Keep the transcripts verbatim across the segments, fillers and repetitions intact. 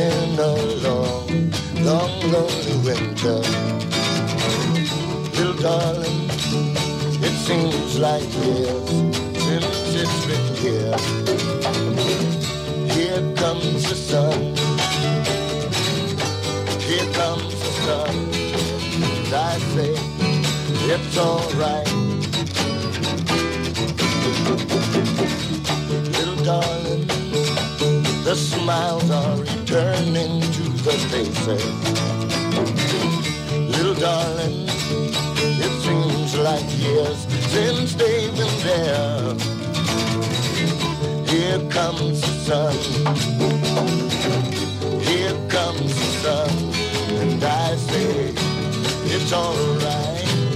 been a long, long, lonely winter. Little darling, it seems like years since it's been here. Here comes the sun, here comes the sun, and I say it's alright. Little darling, the smiles are returning to the faces. Little darling, it seems like years since they've been there. Here comes the sun, here comes the sun, and I say it's alright.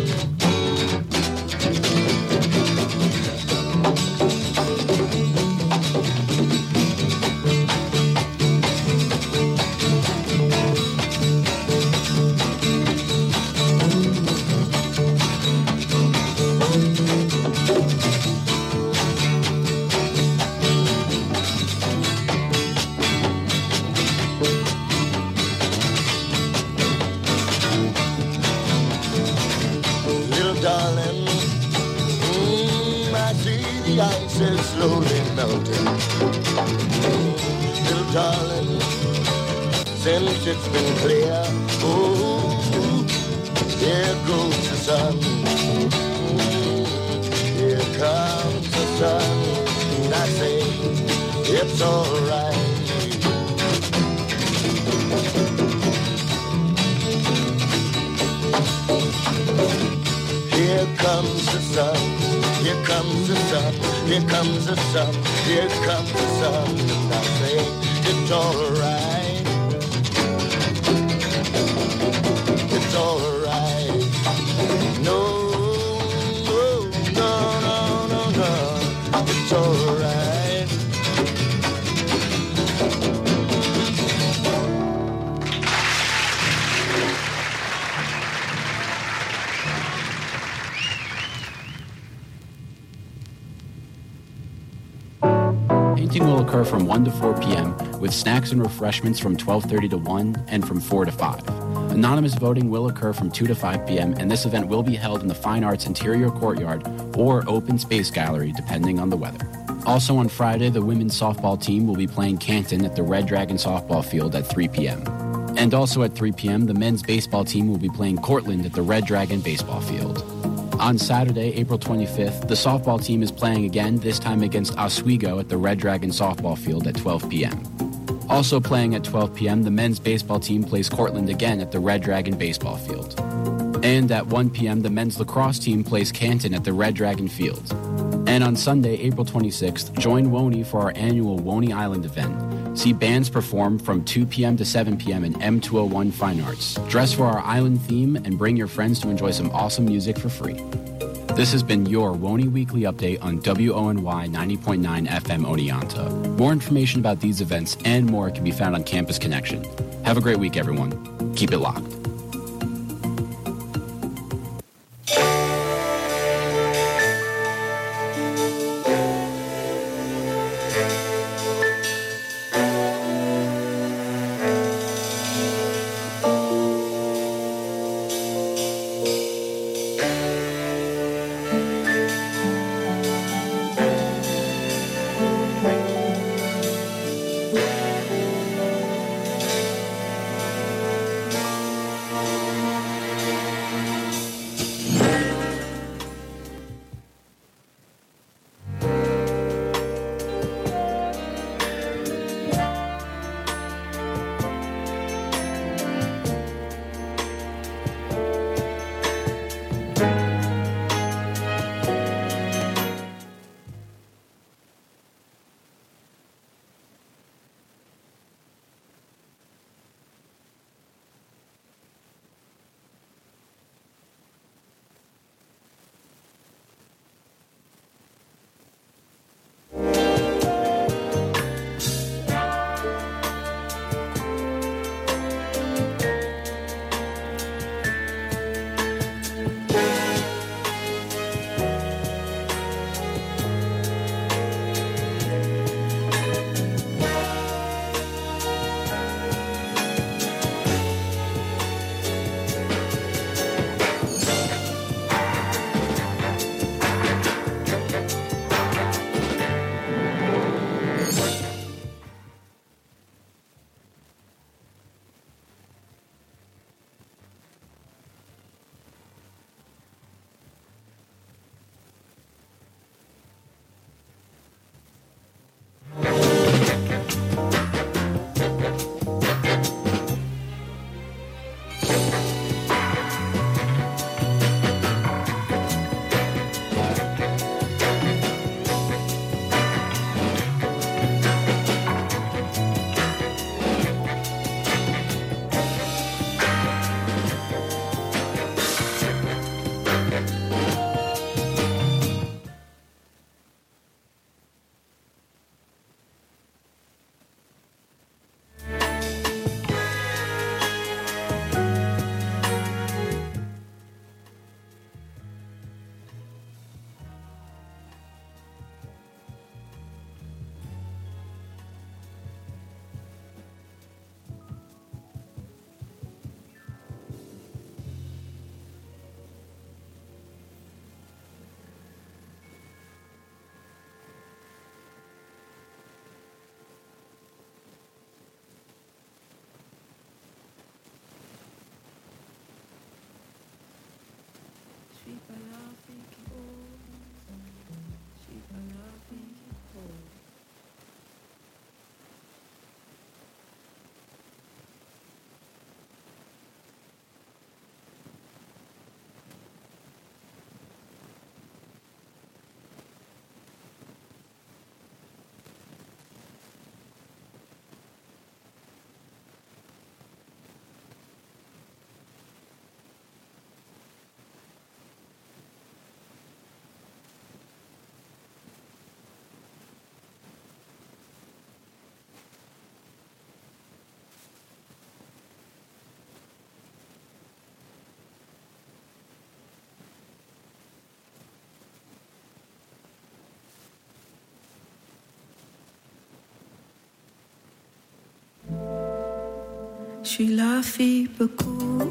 The ice is slowly melting. Little darling, since it's been clear, oh, here goes the sun. Here comes the sun, and I say it's alright. Here comes the sun. Here comes the sun, here comes the sun, here comes the sun, and I say it's alright. It's alright. No, no, no, no, no, no. It's alright. Painting will occur from one to four p.m. with snacks and refreshments from twelve thirty to one and from four to five. Anonymous voting will occur from two to five p.m. and this event will be held in the Fine Arts Interior Courtyard or Open Space Gallery depending on the weather. Also on Friday, the women's softball team will be playing Canton at the Red Dragon softball field at three p.m. And also at three p.m., the men's baseball team will be playing Cortland at the Red Dragon baseball field. On Saturday, April twenty-fifth, the softball team is playing again, this time against Oswego at the Red Dragon softball field at twelve p.m. Also playing at twelve p.m., the men's baseball team plays Cortland again at the Red Dragon baseball field. And at one p.m., the men's lacrosse team plays Canton at the Red Dragon field. And on Sunday, April twenty-sixth, join WONY for our annual WONY Island event. See bands perform from two p.m. to seven p.m. in M two oh one Fine Arts. Dress for our island theme and bring your friends to enjoy some awesome music for free. This has been your WONY Weekly Update on W O N Y ninety point nine F M Oneonta. More information about these events and more can be found on Campus Connection. Have a great week, everyone. Keep it locked. Je suis la fille beaucoup.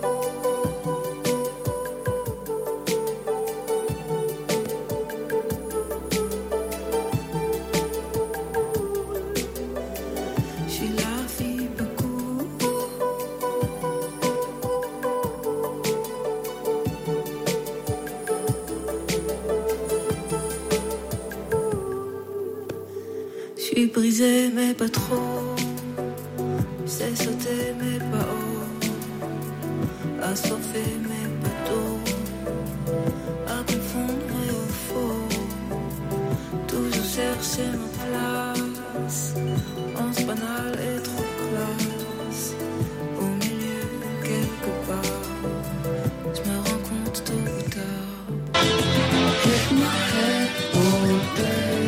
Brisé mais pas trop, c'est sauter mais pas haut, assoiffé mais pas d'eau, à confondre et au faux, toujours chercher ma place, once banal et trop classe, au milieu quelque part, je me rends compte tôt ou tard. Hit my head all day.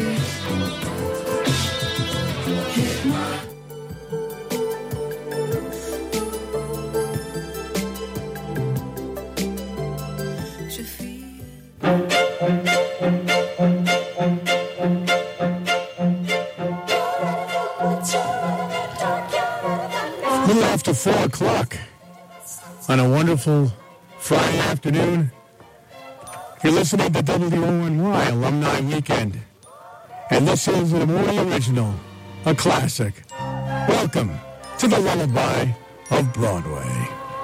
After four o'clock on a wonderful Friday afternoon, you're listening to W O N Y Alumni Weekend, and this is a morning original, a classic. Welcome to the Lullaby of Broadway.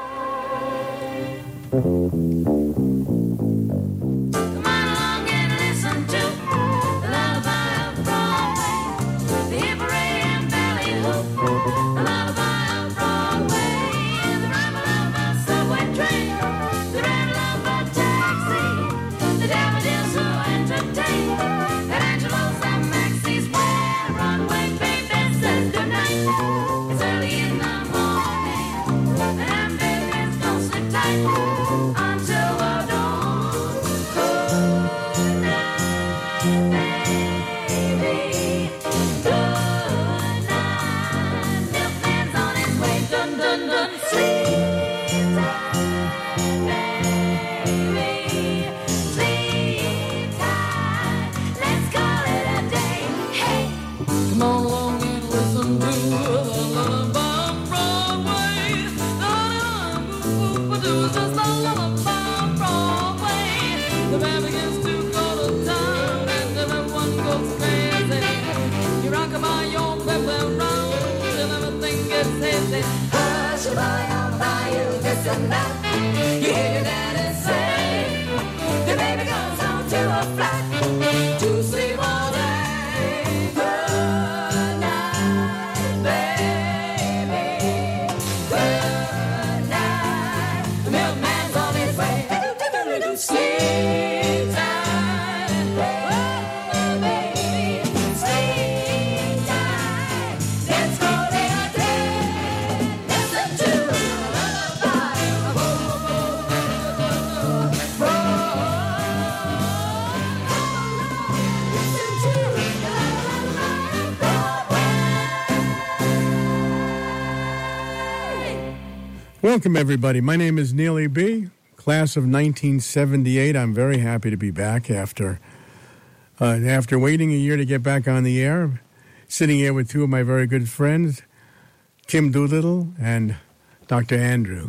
Welcome, everybody. My name is Neely B., class of nineteen seventy-eight. I'm very happy to be back after uh, after waiting a year to get back on the air. Sitting here with two of my very good friends, Kim Doolittle and Doctor Andrew,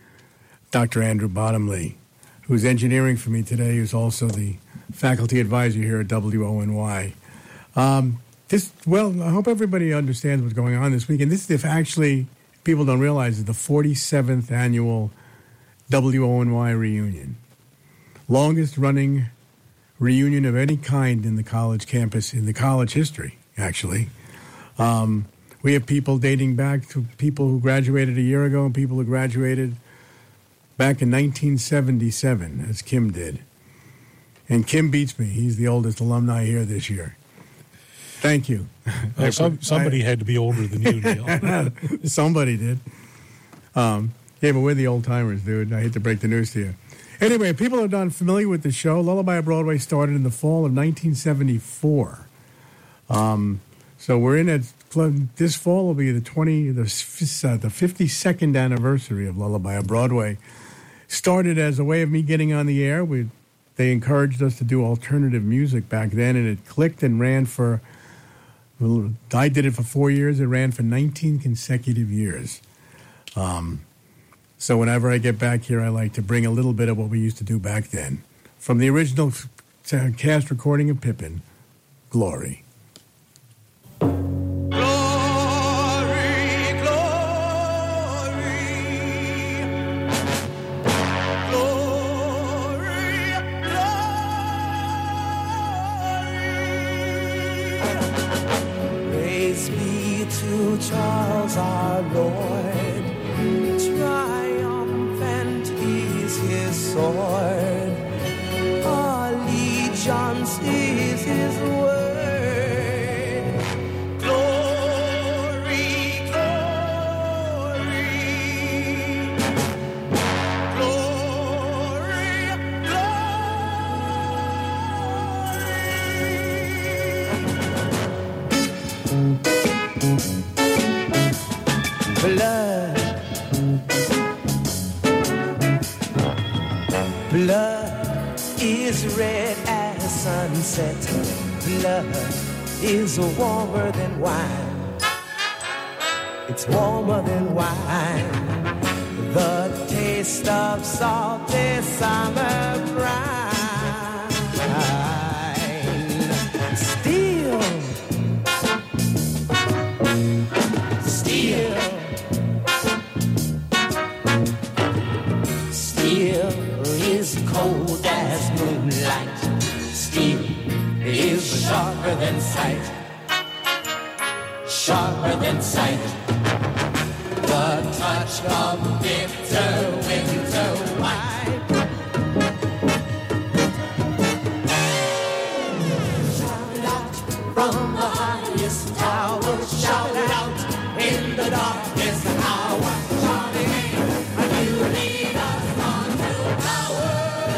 Doctor Andrew Bottomley, who's engineering for me today, who's also the faculty advisor here at W O N Y. Um, this, well, I hope everybody understands what's going on this weekend. This is actually... People don't realize it's the forty-seventh annual W O N Y reunion. Longest running reunion of any kind in the college campus, in the college history, actually. Um, we have people dating back to people who graduated a year ago and people who graduated back in nineteen seventy-seven, as Kim did. And Kim beats me. He's the oldest alumni here this year. Thank you. Well, some, somebody I, had to be older than you, Neil. Somebody did. Um, yeah, but we're the old-timers, dude. I hate to break the news to you. Anyway, people are not familiar with the show. Lullaby of Broadway started in the fall of nineteen seventy-four. Um, so we're in it. This fall will be the twenty, the, uh, the fifty-second anniversary of Lullaby of Broadway. Started as a way of me getting on the air. We, they encouraged us to do alternative music back then, and it clicked and ran for... I did it for four years. It ran for nineteen consecutive years. Um, so whenever I get back here, I like to bring a little bit of what we used to do back then. From the original f- cast recording of Pippin, Glory. Charles our Lord, triumphant is his sword, allegiance is his word. Glory, glory, glory, glory. Blood, blood is red as sunset. Blood is warmer than wine. It's warmer than wine. The taste of salty summer brine. Still, still. Steel is cold as moonlight. Steel is sharper than sight. Sharper than sight. The touch of bitter winter wine. Shout it out from the highest tower. Shout it out in the darkest hour. Shout it and you lead us on to power.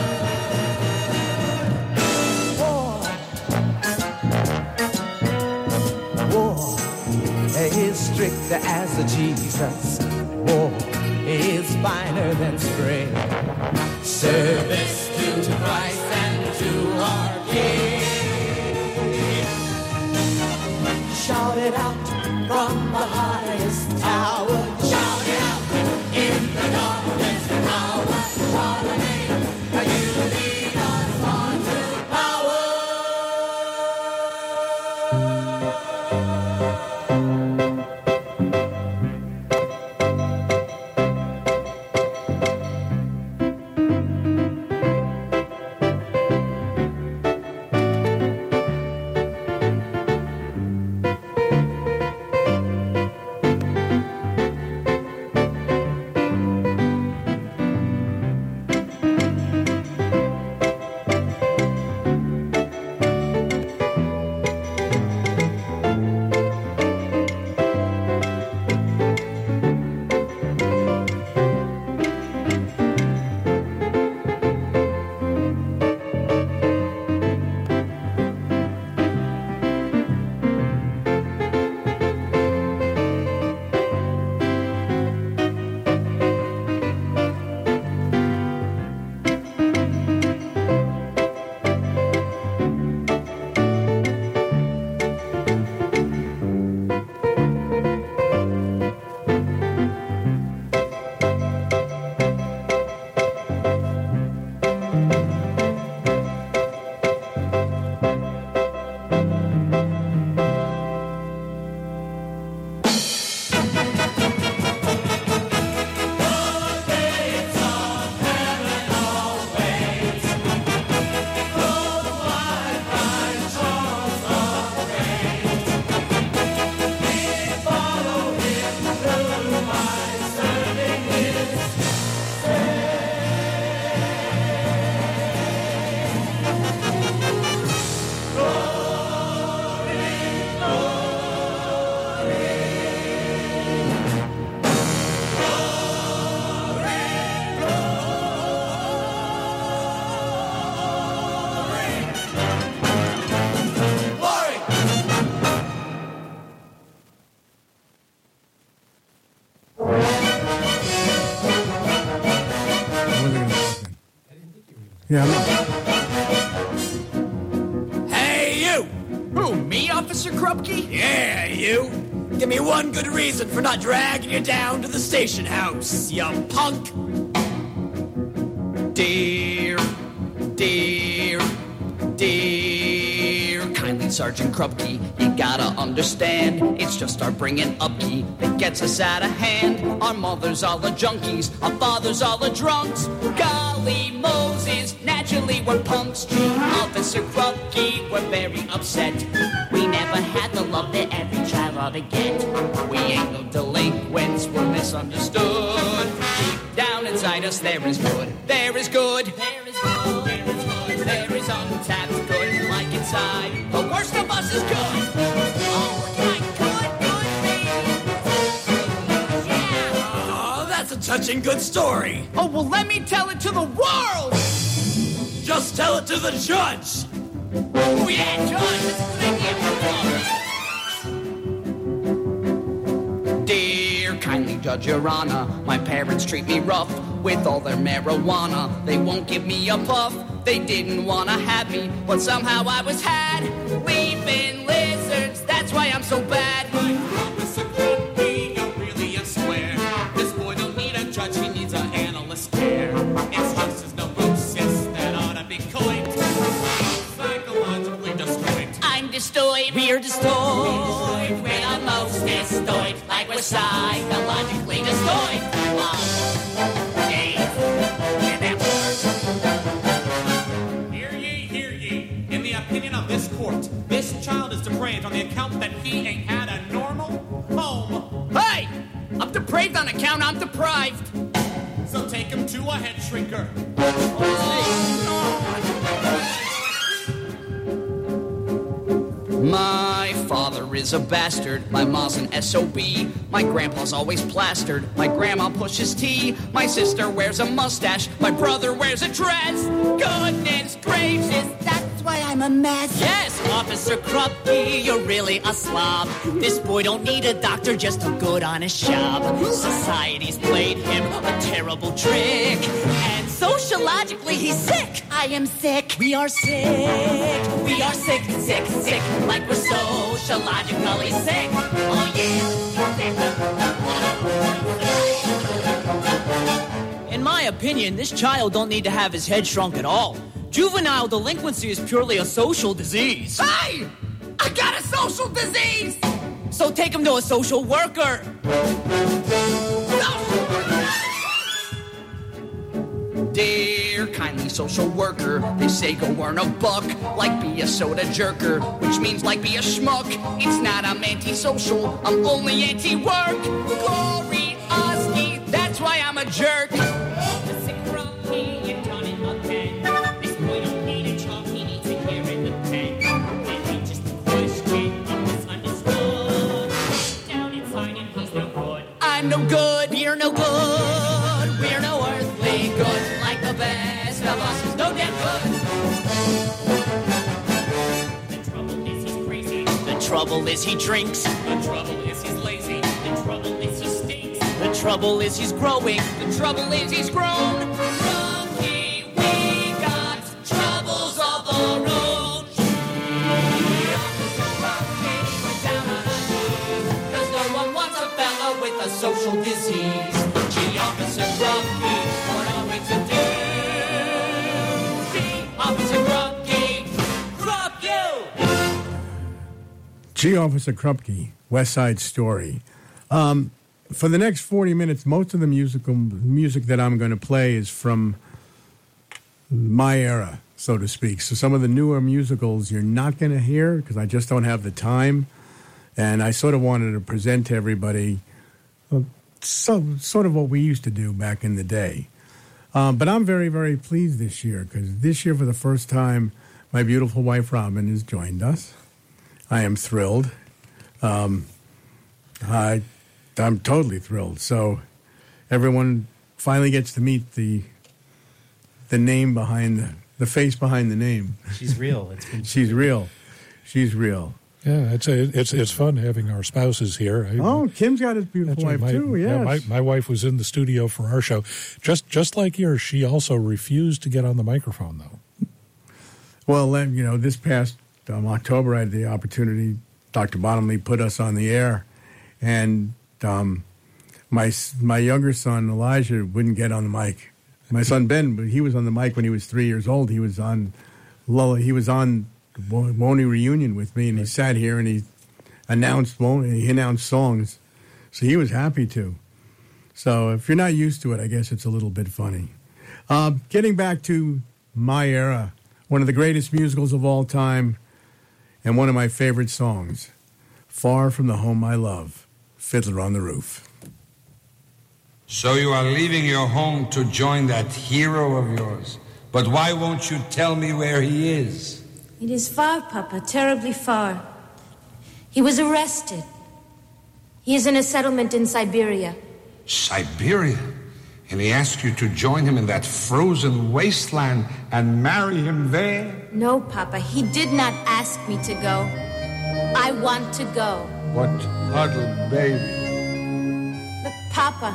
War, war is stricter as a Jesus. War is finer than spring. Service to Christ and to our King. Shout it out from the highest tower. Shout it out in the darkest hour. Shout it out, you lead us on to power. Yeah. Hey, you! Who, me, Officer Krupke? Yeah, you. Give me one good reason for not dragging you down to the station house, you punk. Dear, dear, dear kindly Sergeant Krupke, you gotta understand, it's just our bringing upkeep that gets us out of hand. Our mothers all the junkies, our fathers all the drunks. Golly Moses, naturally we're punks. Officer Krupke, we're very upset. We never had the love that every child ought to get. We ain't no delinquents, we're misunderstood. Deep down inside us there is good, there is good, there is good, there is good, there is untapped good, like inside. The worst of us is good. Oh, my good, good me. Yeah. Oh, that's a touching good story. Oh, well, let me tell it to the world. Just tell it to the judge. Oh, yeah, judge. Dear kindly Judge, Your Honor, my parents treat me rough with all their marijuana. They won't give me a puff. They didn't want to have me, but somehow I was had. Leaving lizards, that's why I'm so bad. Officer Krupke, you're really a square. This boy don't need a judge, he needs an analyst care. It's just his neurosis that ought to be coined. Psychologically destroyed. I'm destroyed, we're destroyed. We're the most destroyed, like we're psychologically destroyed. Oh, Dave, yeah, that works. Hear ye, hear ye. In the opinion of this court, this child is depraved on the account that he ain't had a normal home. Hey! I'm depraved on account I'm deprived. So take him to a head shrinker. My father is a bastard, my ma's an S O B, my grandpa's always plastered, my grandma pushes tea, my sister wears a mustache, my brother wears a dress. Goodness gracious, that's why I'm a mess. Yes, Officer Krupke, you're really a slob. This boy don't need a doctor, just a good honest job. Society's played him a terrible trick, and sociologically he's sick. I am sick. We are sick. We are sick, sick, sick. Like we're sociologically sick. Oh yeah. In my opinion, this child don't need to have his head shrunk at all. Juvenile delinquency is purely a social disease. Hey! I got a social disease! So take him to a social worker. Social worker! Dear kindly social worker, they say go earn a buck, like be a soda jerker, which means like be a schmuck. It's not I'm anti-social, I'm only anti-work. Glory Oski, that's why I'm a jerk. Officer Krupke, you're done in the pen. This boy don't need a chalk, he needs a hair in the pen. And he just a question of misunderstood. Down inside him, he's no good. I'm no good, you're no good, we're no earthly good. Like the best of us is no damn good. The trouble is he's crazy. The trouble is he drinks. The trouble is he's lazy. The trouble is he stinks. The trouble is he's growing. The trouble is he's grown. Krupke, we got troubles of our own. We're down on our knees, 'cause no one wants a fella with a social disease. Gee, Officer Krupke, what are we to do? Gee, Officer Krupke, Krupp you! Gee, Officer Krupke, West Side Story. Um, for the next forty minutes, most of the musical music that I'm going to play is from my era, so to speak. So some of the newer musicals you're not going to hear because I just don't have the time. And I sort of wanted to present to everybody uh, so, sort of what we used to do back in the day. Um, but I'm very, very pleased this year because this year, for the first time, my beautiful wife Robin has joined us. I am thrilled. Um, I, I'm totally thrilled. So everyone finally gets to meet the the name behind the the face behind the name. She's real. It's been She's real. She's real. Yeah, it's a, it's it's fun having our spouses here. I, Oh, Kim's got his beautiful That's wife right. My- too. yeah, Yes. my, my wife was in the studio for our show. Just just like yours, she also refused to get on the microphone, though. Well, then, you know, this past um, October, I had the opportunity. Doctor Bottomley put us on the air, and um, my my younger son Elijah wouldn't get on the mic. My son Ben, he was on the mic when he was three years old. He was on he was on Woney Reunion with me, and he sat here and he announced Woney, he announced songs, so he was happy to. So if you're not used to it, I guess it's a little bit funny. Uh, getting back to my era, one of the greatest musicals of all time, and one of my favorite songs, Far From the Home I Love, Fiddler on the Roof. So you are leaving your home to join that hero of yours. But why won't you tell me where he is? It is far, Papa, terribly far. He was arrested. He is in a settlement in Siberia. Siberia? And he asked you to join him in that frozen wasteland and marry him there? No, Papa, he did not ask me to go. I want to go. What huddled baby. But, Papa,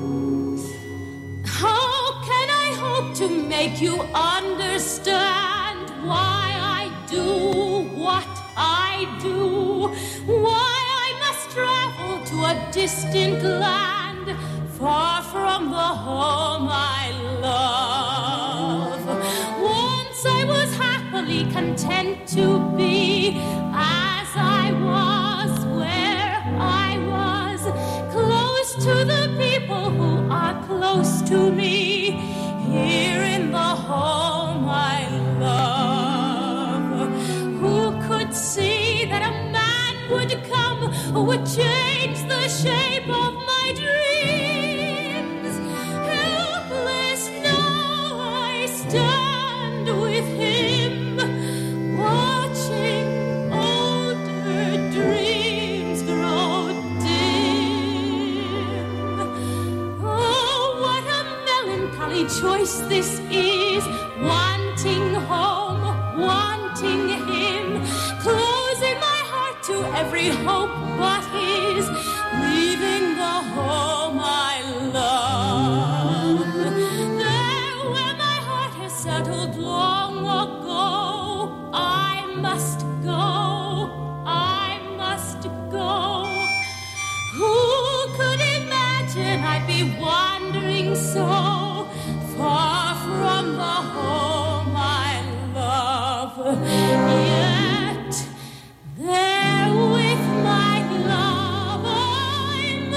how can I hope to make you understand why I do what I do? Why I must travel to a distant land, far from the home I love. Once I was happily content to be as I was, where I was, close to the people who are close to me, here in the home I love. Who could see that a man would come who would change the shape of my dreams? Helpless now I stand with him, watching older dreams grow dim. Oh, what a melancholy choice this is, wanting home, wanting him, closing my heart to every hope but his, leaving the home I love. There where my heart has settled long ago, I must go, I must go. Who could imagine I'd be wandering so far from the home I love? Yet there with my love I'm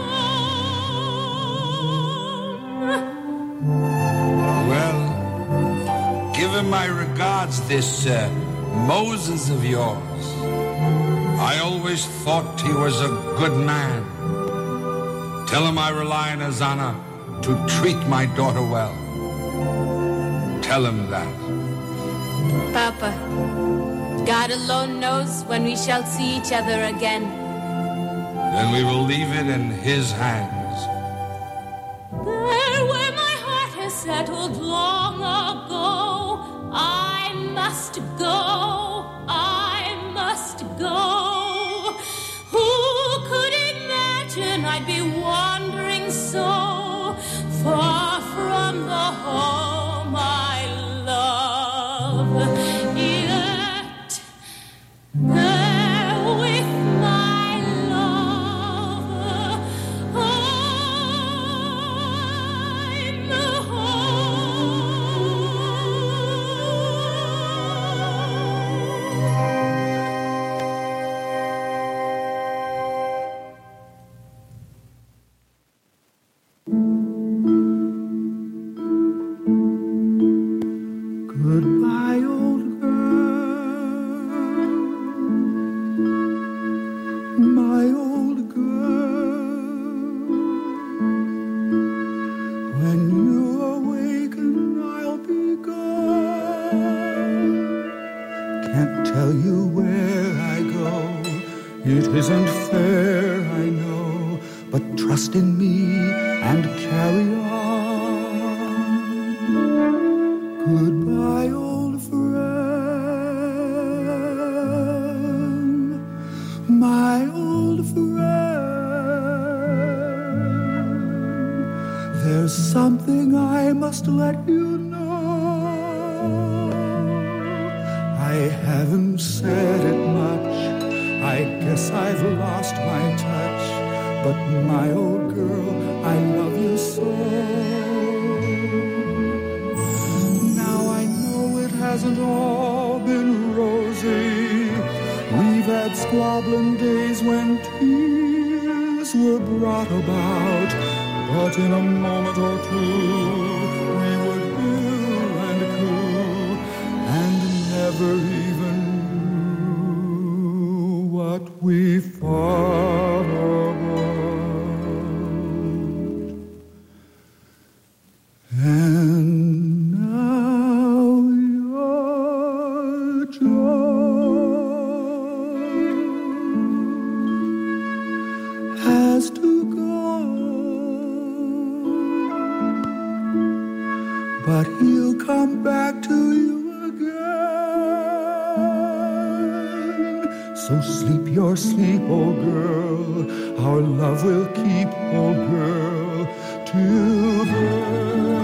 home. Well, give him my regards, this uh, Moses of yours. I always thought he was a good man. Tell him I rely on his honor to treat my daughter well. Tell him that. Papa, God alone knows when we shall see each other again. Then we will leave it in his hands. There where my heart has settled long ago, I must go, I must go. Who could imagine I'd be wandering so far from the home I love? Yet there with my love I'm Goodbye, old girl, my old girl. When you awaken, I'll be gone. Can't tell you where I go. It isn't fair, I know, but trust in me and carry on. Goodbye, old friend, my old friend. There's something I must let you know. I haven't said it much. I guess I've lost my touch. But my old girl, I love you so. Now I know it hasn't all been rosy. We've had squabbling days when tears were brought about. But in a moment or two, we would hew and coo, and never even knew what we thought about. And now your joy has to go, but he'll come back to you again. So sleep your sleep, old girl. Our love will keep, old girl, till then.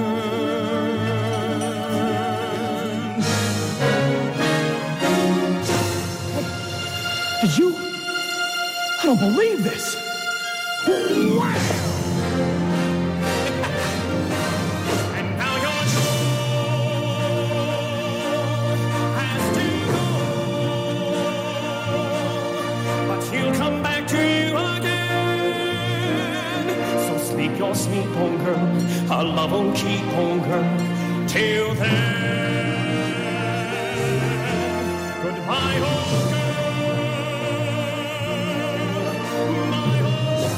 Did you? I don't believe this. Wow. Your sleep, old girl, our love won't keep, old girl, till then. Goodbye, old girl, my old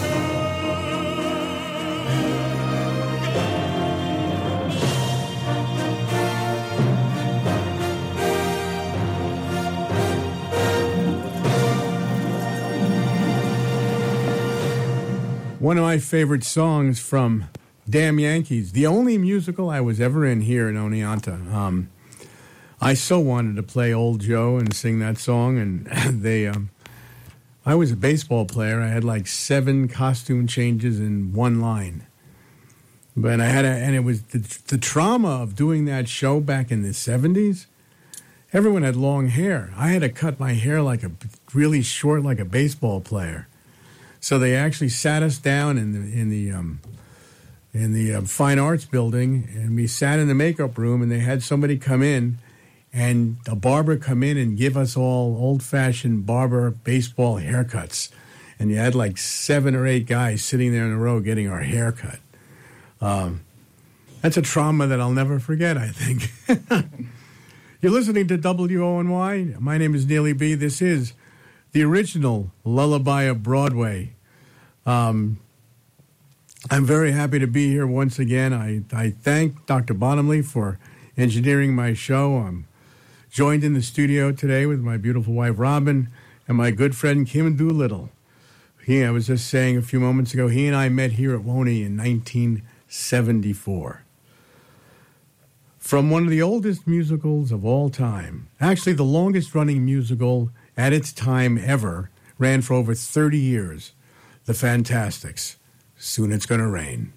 One of my favorite songs from Damn Yankees, the only musical I was ever in here in Oneonta. Um, I so wanted to play Old Joe and sing that song, and they, um, I was a baseball player. I had like seven costume changes in one line. But I had a, and it was the, the trauma of doing that show back in the seventies. Everyone had long hair. I had to cut my hair like a really short, like a baseball player. So they actually sat us down in the in the um, in the uh, Fine Arts building, and we sat in the makeup room, and they had somebody come in, and a barber come in and give us all old-fashioned barber baseball haircuts. And you had like seven or eight guys sitting there in a row getting our hair cut. Um, that's a trauma that I'll never forget, I think. You're listening to W O N Y. My name is Neely B. This is the original Lullaby of Broadway. Um, I'm very happy to be here once again. I, I thank Doctor Bottomley for engineering my show. I'm joined in the studio today with my beautiful wife, Robin, and my good friend, Kim Doolittle. He, I was just saying a few moments ago, he and I met here at Woney in nineteen seventy-four. From one of the oldest musicals of all time, actually the longest-running musical at its time ever, ran for over thirty years, The Fantastics. Soon It's Gonna Rain.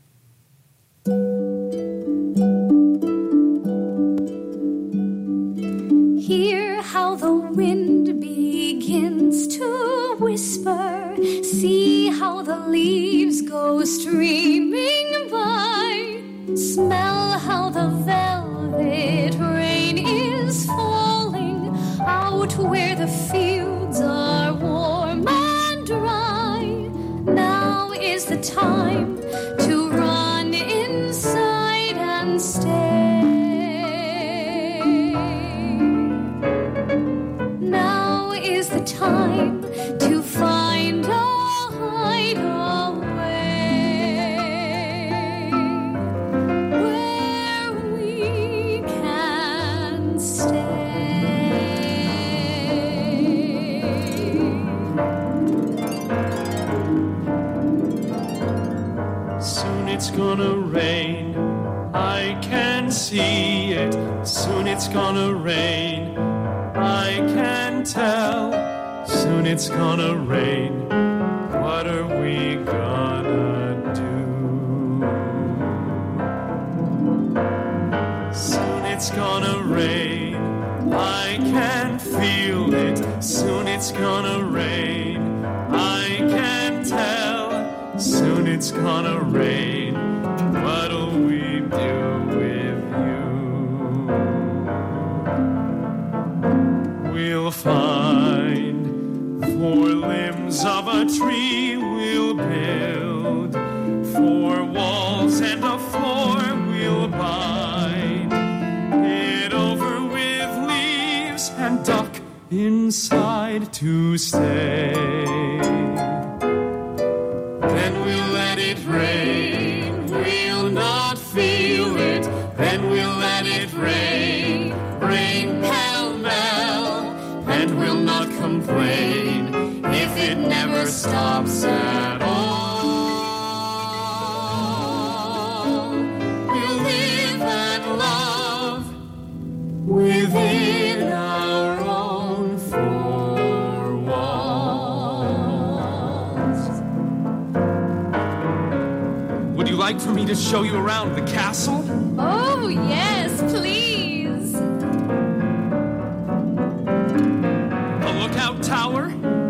Hear how the wind begins to whisper. See how the leaves go streaming by. Smell how the velvet rain is falling out where the fields are warm and dry. Now is the time to run inside and stay. Now is the time to find a hideaway where we can stay. Soon it's gonna rain, I can see it. Soon it's gonna rain, I can tell. Soon it's gonna rain, what are we gonna do? Soon it's gonna rain, I can feel it. Soon it's gonna rain, I can tell. gonna rain. What'll we do with you? We'll find four limbs of a tree we'll build, four walls and a floor we'll bind it over with leaves and duck inside to stay. Then we'll let it rain, we'll not feel it. Then we'll let it rain, rain pell-mell, and we'll not complain if it never stops at all. We'll live and love within our own four walls. Would you like for me to show you around the castle? Oh, yes, please. The lookout tower?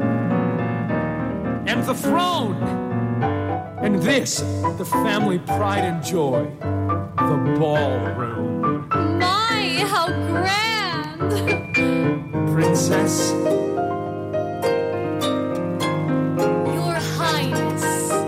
And the throne? And this, the family pride and joy, the ballroom. My, how grand! Princess, Your Highness.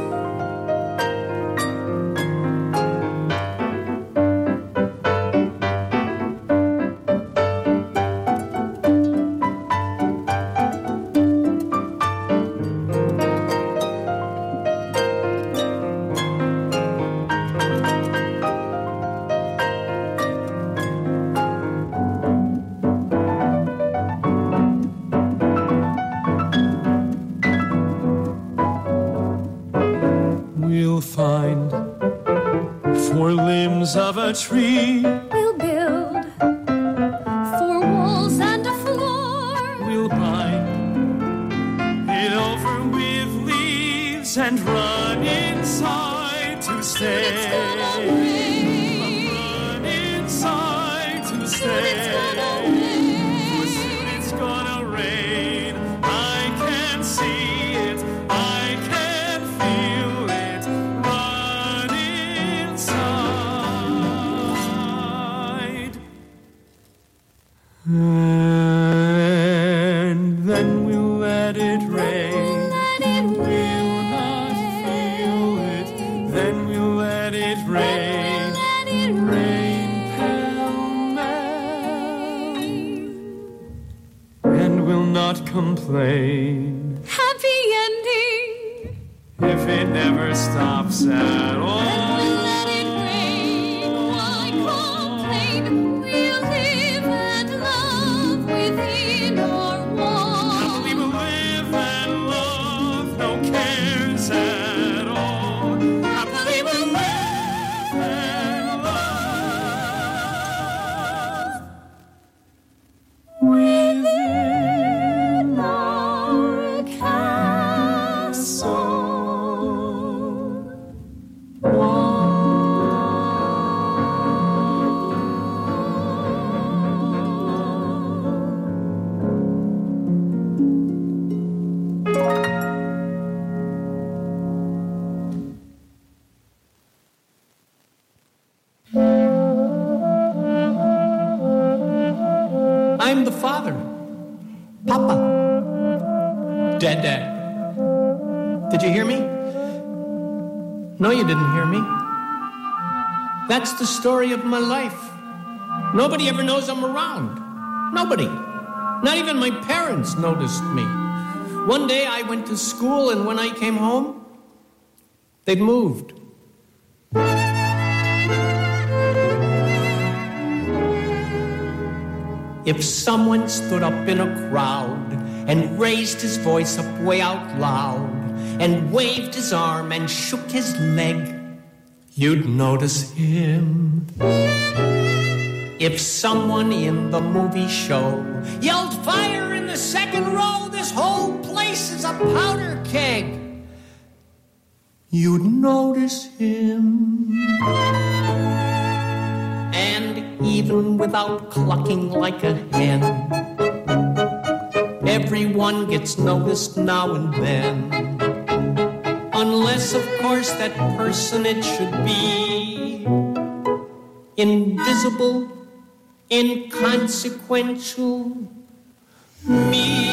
we'll find four limbs of a tree. We'll build four walls and a floor. We'll bind it over with leaves and run inside to stay. It's gonna rain. Run inside to stay. It's gonna rain. For soon it's gonna rain. I can see it. I can feel it. Run inside. And then we'll let it rain. Let it We'll not feel it. Then we'll let it rain. Let it Rain pell-mell. And we'll not complain Happy ending. if it never stops at all. Let it rain. Why complain? We'll live and love within our walls. Happily we'll live and love, no cares at all. Happily we'll live and love within our castle I'm the father. Papa. Dead dad. Did you hear me? No, you didn't hear me. That's the story of my life. Nobody ever knows I'm around. Nobody. Not even my parents noticed me. One day I went to school, and when I came home, they'd moved. If someone stood up in a crowd and raised his voice up way out loud and waved his arm and shook his leg, you'd notice him. If someone in the movie show yelled fire in the second row, this whole place is a powder keg, you'd notice him. And even without clucking like a hen, everyone gets noticed now and then. Unless, of course, that person it should be invisible, inconsequential, me.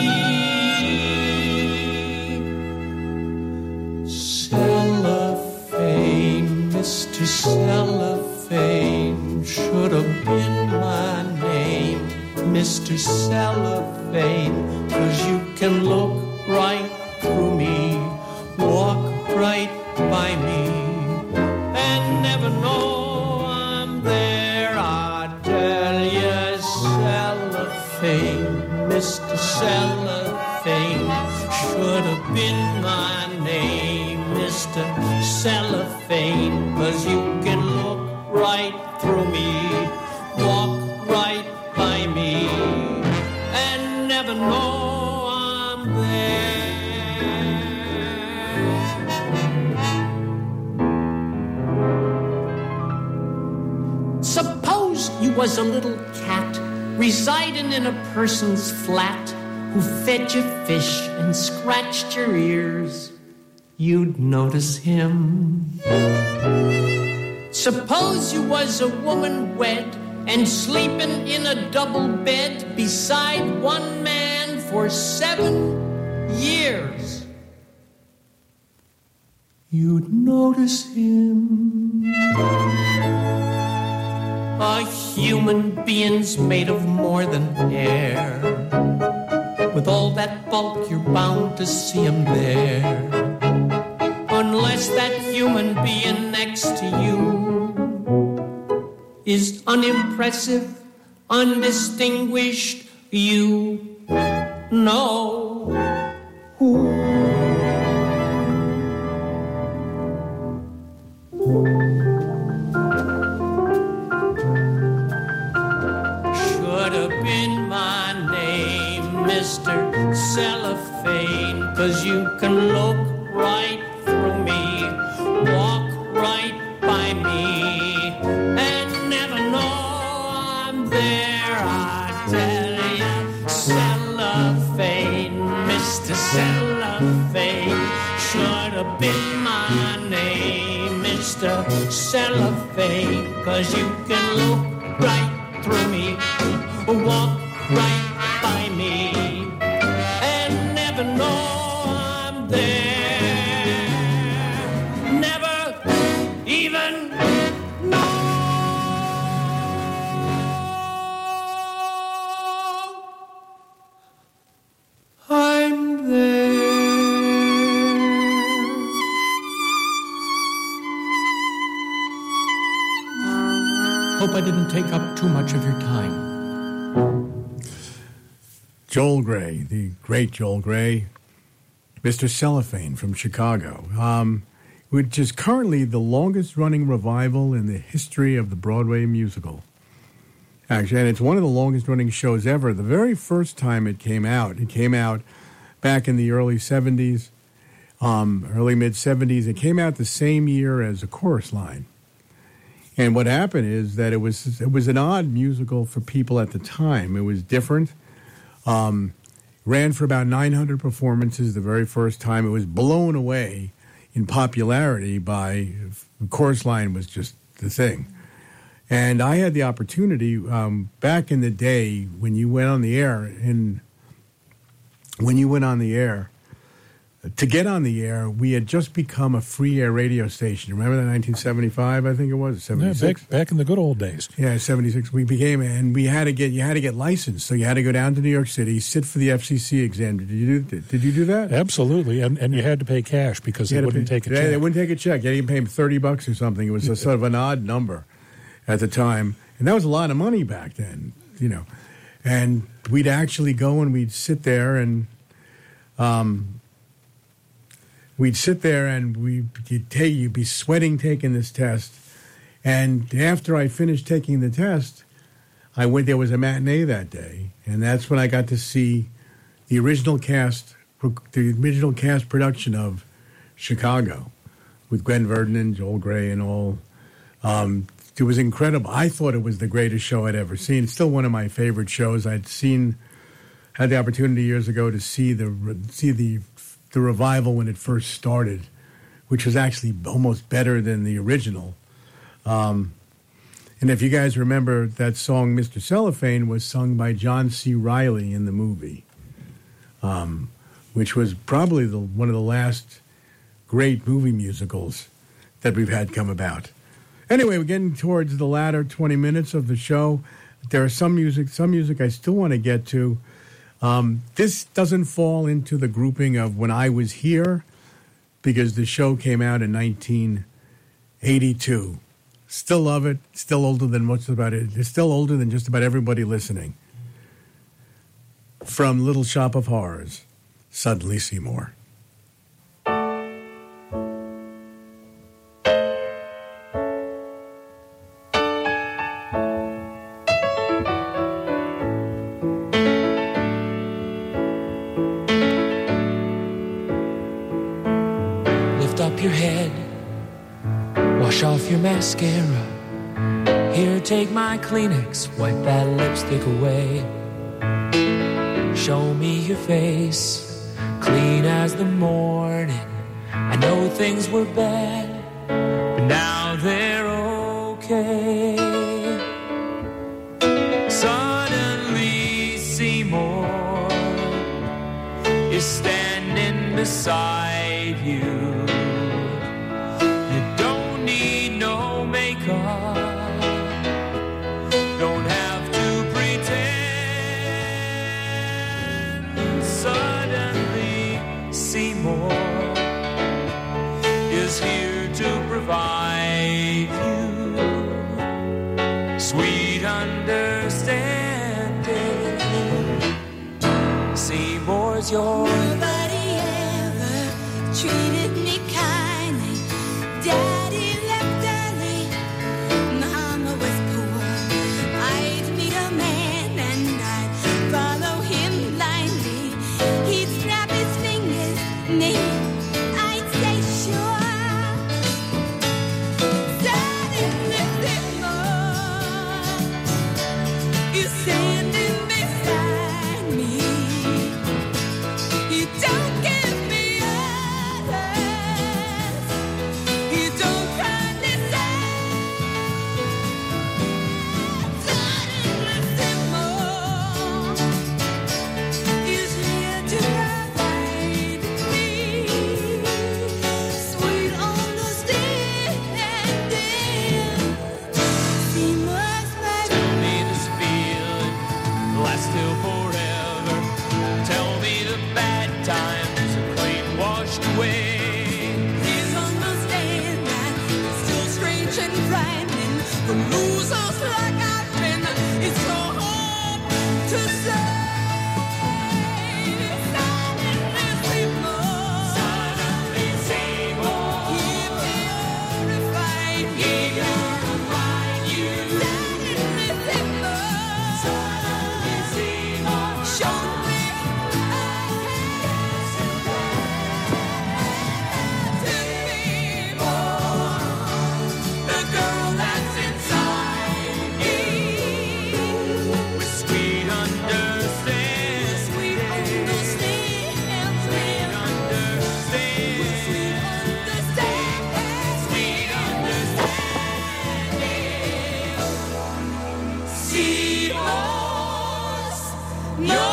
Cellophane, Mister Cellophane, should have been my name, Mister Cellophane, 'cause you can look right through me, walk right by me, and never know I'm there. I tell you, Cellophane, Mister Cellophane, should have been my name, Mister Cellophane, 'cause you can look right through me, walk right by me, and never know I'm there. Suppose you was a little cat residing in a person's flat who fed you fish and scratched your ears. You'd notice him. Suppose you was a woman wed and sleeping in a double bed beside one man for seven years. You'd notice him. A human being's made of more than air. With all that bulk, you're bound to see him there. Unless that human being next to you is unimpressive, undistinguished, you know who. Should have been my name, Mister Cellophane, 'cause you can look right through me, walk right by me, and never know I'm there. I tell you, Cellophane, Mister Cellophane, should have been my name, Mister Cellophane, 'cause you can look right through me, walk right by me, and never know I'm there. Never even know I'm there. Hope I didn't take up too much of your time. Joel Grey, the great Joel Grey, Mister Cellophane from Chicago, um, which is currently the longest-running revival in the history of the Broadway musical. Actually, and it's one of the longest-running shows ever. The very first time it came out, it came out back in the early seventies, um, early mid-seventies. It came out the same year as A Chorus Line. And what happened is that it was it was an odd musical for people at the time. It was different. Um, ran for about nine hundred performances the very first time. It was blown away in popularity by The Chorus Line was just the thing. And I had the opportunity um, back in the day when you went on the air, and when you went on the air, to get on the air, we had just become a free air radio station. Remember that nineteen seventy-five, I think it was, seventy-six? Yeah, back, back in the good old days. Yeah, seventy-six. We became, and we had to get, you had to get licensed. So you had to go down to New York City, sit for the F C C exam. Did you do, did you do that? Absolutely. And and you had to pay cash because they wouldn't pay, take a check. They, they wouldn't take a check. You had to pay them thirty bucks or something. It was a sort of an odd number at the time. And that was a lot of money back then, you know. And we'd actually go and we'd sit there and, um, we'd sit there and we'd you'd, take, you'd be sweating taking this test. And after I finished taking the test, I went, there was a matinee that day. And that's when I got to see the original cast, the original cast production of Chicago with Gwen Verdon and Joel Grey and all. Um, it was incredible. I thought it was the greatest show I'd ever seen. It's still one of my favorite shows. I'd seen, had the opportunity years ago to see the see the the revival when it first started which was actually almost better than the original. Um, and if you guys remember, that song, Mister Cellophane, was sung by John C. Reilly in the movie, um, which was probably the, one of the last great movie musicals that we've had come about. Anyway, we're getting towards the latter twenty minutes of the show. There are some music, some music I still want to get to. Um, this doesn't fall into the grouping of When I Was Here, because the show came out in nineteen eighty-two. Still love it. Still older than most about it. It's still older than just about everybody listening. From Little Shop of Horrors, Suddenly Seymour. Lift up your head, wash off your mascara. Here, take my Kleenex, wipe that lipstick away. Show me your face, clean as the morning. I know things were bad, but now they're okay. Suddenly Seymour is standing beside you. You don't need no makeup, don't have to pretend. Suddenly Seymour is here to provide you sweet understanding. Seymour's yours. Nobody ever treated me kindly. Daddy left early. Mama was poor. I'd meet a man and I'd follow him blindly. He'd snap his fingers, me, I'd say sure. Suddenly Seymour is standing beside me. You don't give me others. You don't condescend. Suddenly Seymour is here to provide me sweet understanding. Seymour's my Tell me this feeling lasts till forever. Tell me the bad times are clean washed away. Please understand that it's still strange and frightening. The losers like I've been, it's so hard to say. Suddenly Seymour, suddenly Seymour, he purified me. He purified you. Suddenly Seymour, suddenly Seymour, showed me I can Seymour, the girl that's inside me, with sweet understanding. Sweet understanding. Sweet understanding. Sweet understanding. Sweet understanding. Seymour's your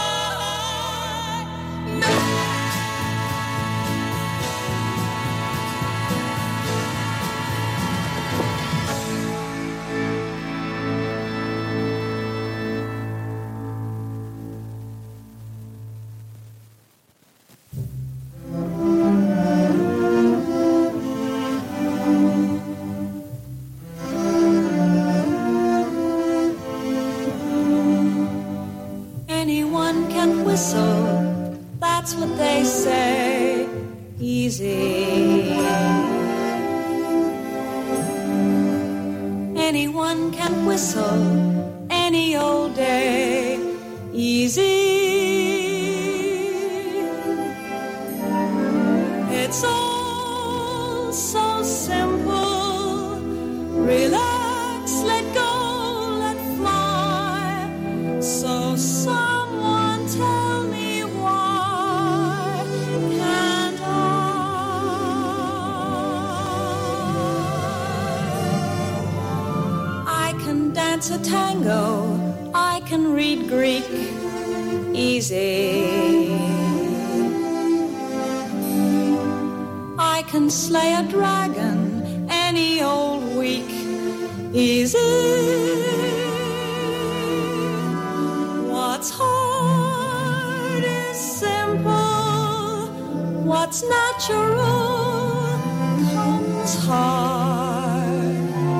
Anyone can whistle, that's what they say. Easy. Anyone can whistle any old day. Easy. It's all so simple. Relax, let go, let fly. So someone tell me why can't I? dance a tango, I can read Greek easy. I can slay a dragon any old week easy. What's hard is simple, what's natural comes hard.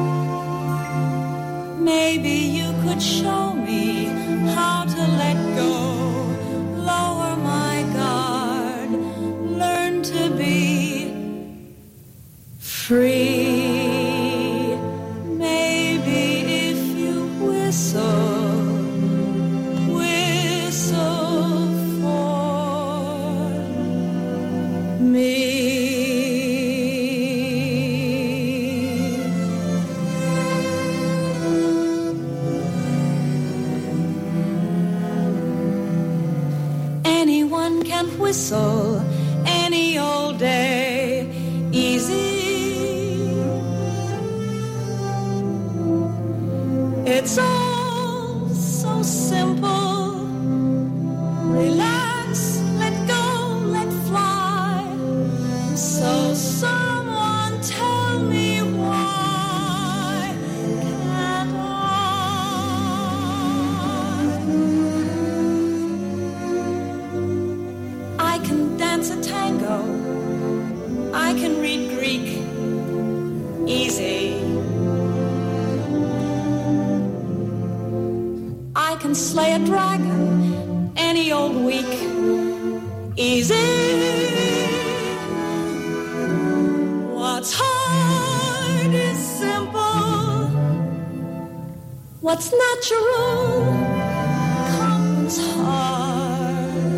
Maybe you could show me how to let go, lower my guard, learn to be free. Maybe if you whistle, whistle for me. Anyone can whistle any old day, easy. It's all so simple. Relax, let go, let fly. So someone tell me why can't I? I can dance a tango. I can read Greek easy. I can slay a dragon any old week easy. What's hard is simple, what's natural comes hard.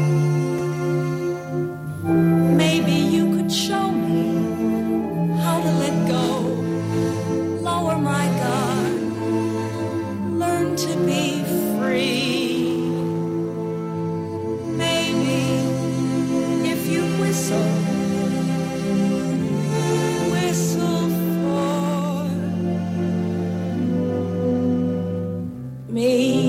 Maybe you could show me how to let go, lower my guard, learn to be free. Maybe if you whistle, whistle for me.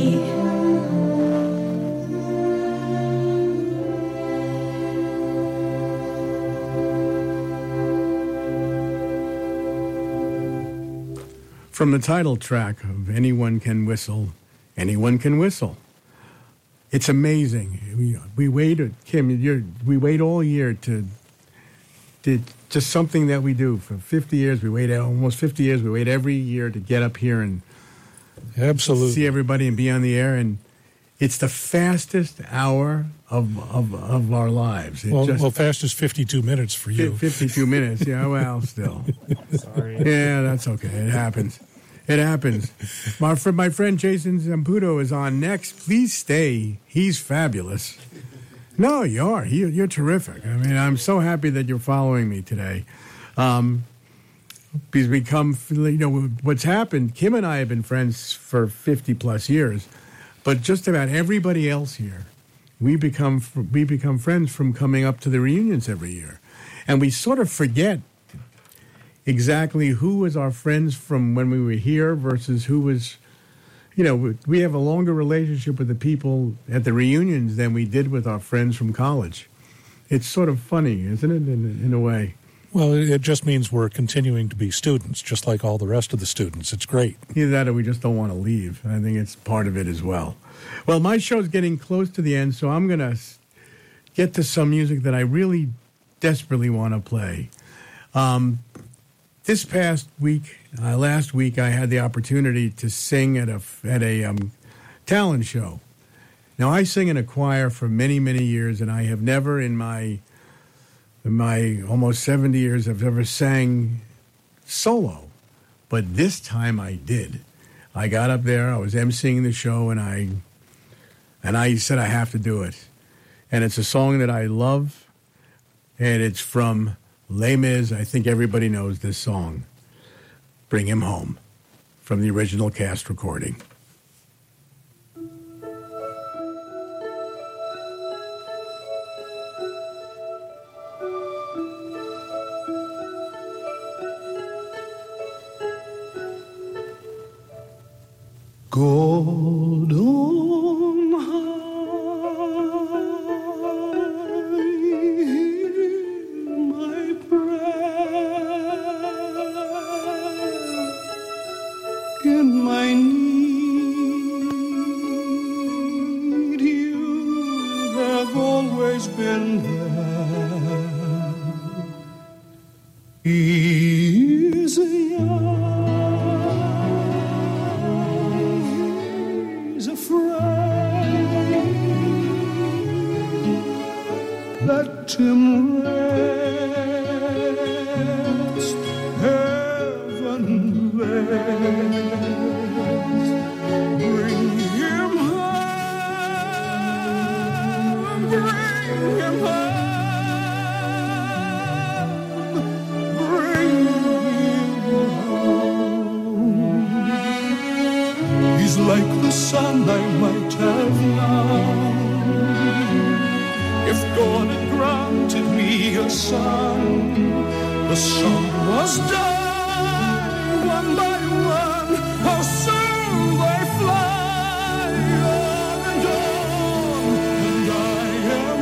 From the title track of Anyone Can Whistle, Anyone Can Whistle. It's amazing. We, we wait, Kim, you're, we wait all year to, to, just something that we do. For fifty years, we wait, almost fifty years, we wait every year to get up here and absolutely see everybody and be on the air. And it's the fastest hour of of, of our lives. It well, just, well, fastest fifty-two minutes for you. fifty-two minutes, yeah, well, still. Sorry. Yeah, that's okay. It happens. It happens. My, friend, my friend Jason Zamputo is on next. Please stay. He's fabulous. No, you are. He, you're terrific. I mean, I'm so happy that you're following me today. Um, he's become, you know, what's happened, Kim and I have been friends for fifty plus years, but just about everybody else here, we become, we become friends from coming up to the reunions every year. And we sort of forget exactly who was our friends from when we were here versus who was, you know, we have a longer relationship with the people at the reunions than we did with our friends from college. It's sort of funny, isn't it, in, in a way? Well, it just means we're continuing to be students, just like all the rest of the students. It's great. Either that or we just don't want to leave. I think it's part of it as well. Well, my show's getting close to the end, so I'm going to get to some music that I really desperately want to play. Um, this past week, uh, last week, I had the opportunity to sing at a, at a um, talent show. Now, I sing in a choir for many, many years, and I have never in my in my almost seventy years, I've ever sang solo. But this time I did. I got up there, I was emceeing the show, and I and I said I have to do it. And it's a song that I love, and it's from Les Mis. I think everybody knows this song. Bring Him Home, from the original cast recording. God on high, hear my prayer. In my need, you have always been there. He's a young, he's a friend. Let him rest, heaven bless. Bring him home, bring him home. Like the sun I might have known, if God had granted me a son. The sun was dying one by one. How soon they fly on and on, and I am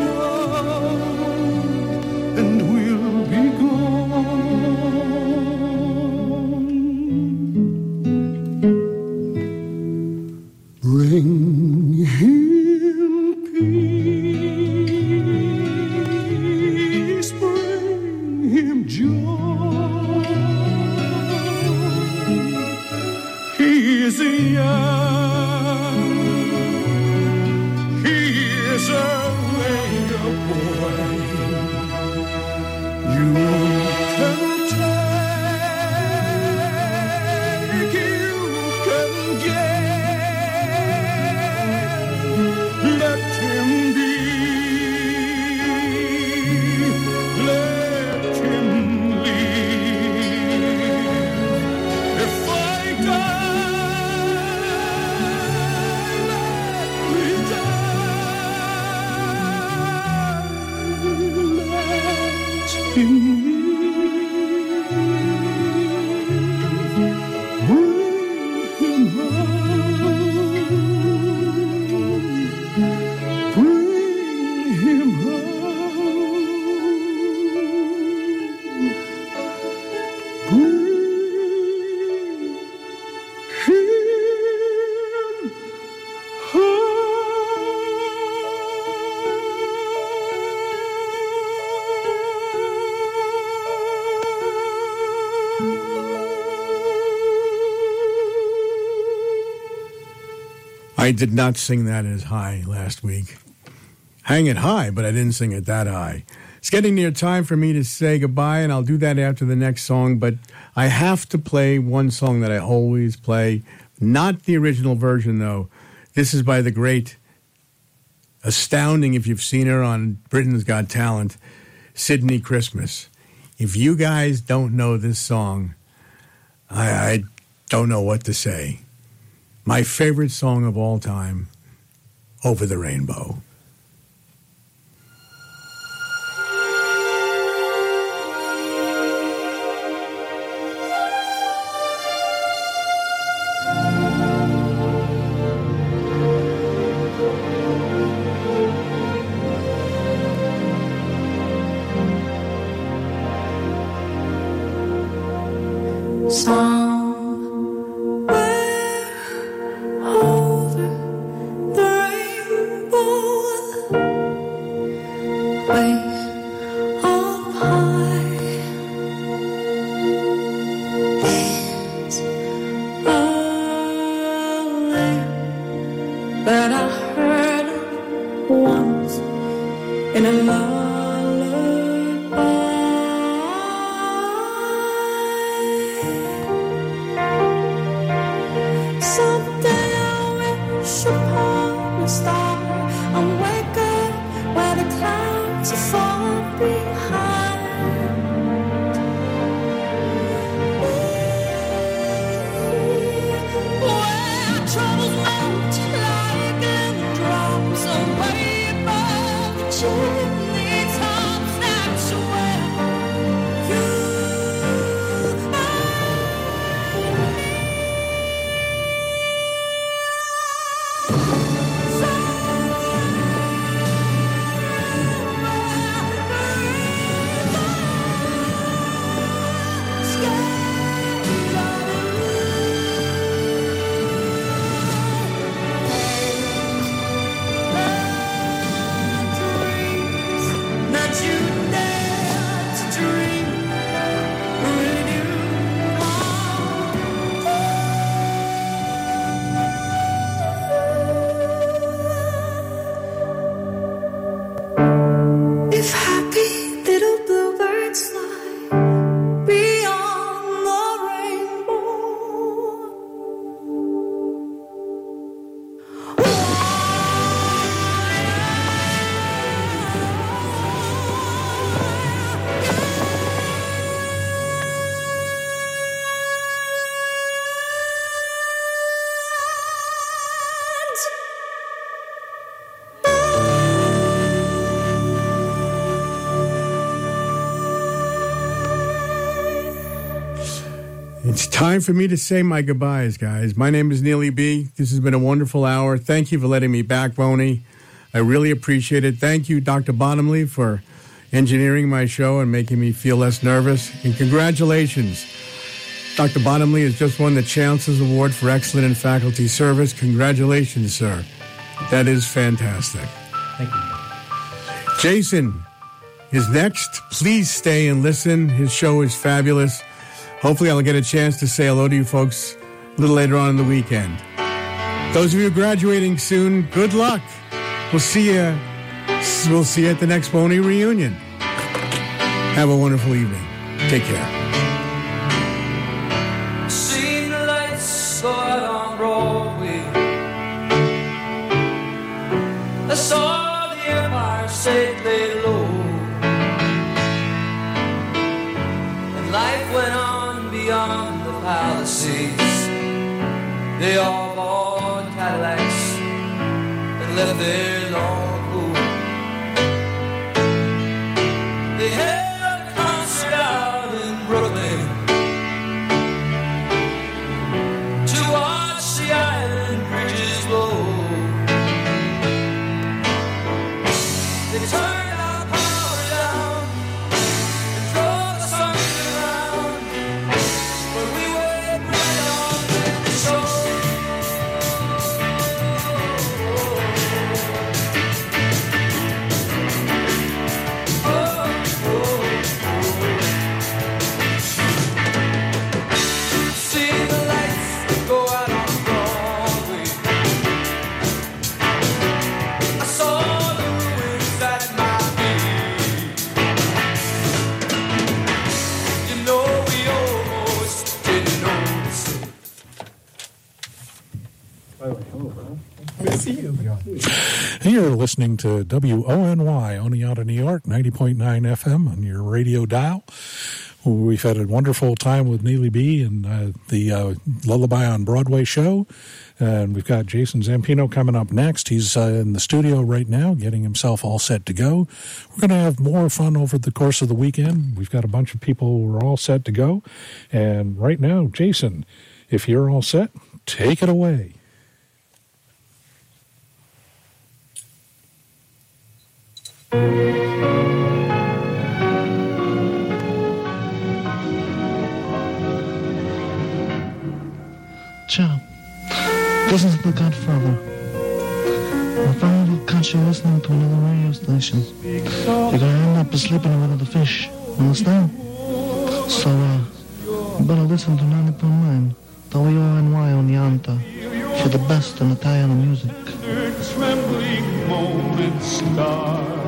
old and will be gone. Bring him peace, bring him joy. He is a young, he is only a boy. You can take, you can get. Let him be, let him live. If I die, let me die. Let him live. Bring him home. Bring him home. Bring him I did not sing that as high last week. Hang it high, but I didn't sing it that high. It's getting near time for me to say goodbye, and I'll do that after the next song, but I have to play one song that I always play. Not the original version, though. This is by the great, astounding, if you've seen her on Britain's Got Talent, Sydney Christmas. If you guys don't know this song, I, I don't know what to say. My favorite song of all time, Over the Rainbow. It's time for me to say my goodbyes, guys. My name is Neely B. This has been a wonderful hour. Thank you for letting me back, Boney. I really appreciate it. Thank you, Doctor Bottomley, for engineering my show and making me feel less nervous. And congratulations. Doctor Bottomley has just won the Chancellor's Award for Excellent in Faculty Service. Congratulations, sir. That is fantastic. Thank you. Jason is next. Please stay and listen. His show is fabulous. Hopefully I'll get a chance to say hello to you folks a little later on in the weekend. Those of you graduating soon, good luck. We'll see you. We'll see you at the next Boney reunion. Have a wonderful evening. Take care. Seen the lights go out on Broadway. I saw the Empire State lay low, and life went on beyond the Palisades. They all bought Cadillacs and left there long ago. They held a concert out in Brooklyn to watch the island bridges blow. They turned our power down and drove the sun around, but we went right on with the show. You're listening to W O N Y, Oneonta, New York, ninety point nine F M on your radio dial. We've had a wonderful time with Neely B. and uh, the uh, Lullaby on Broadway show. And we've got Jason Zampino coming up next. He's uh, in the studio right now getting himself all set to go. We're going to have more fun over the course of the weekend. We've got a bunch of people who are all set to go. And right now, Jason, if you're all set, take it away. Ciao. Listen to The Godfather. I found you catch you listening to another radio station. You're gonna end up sleeping with other fish. Understand? So, uh, you better listen to ninety point nine W O N Y Oneonta for the best in Italian music. Trembling moments start.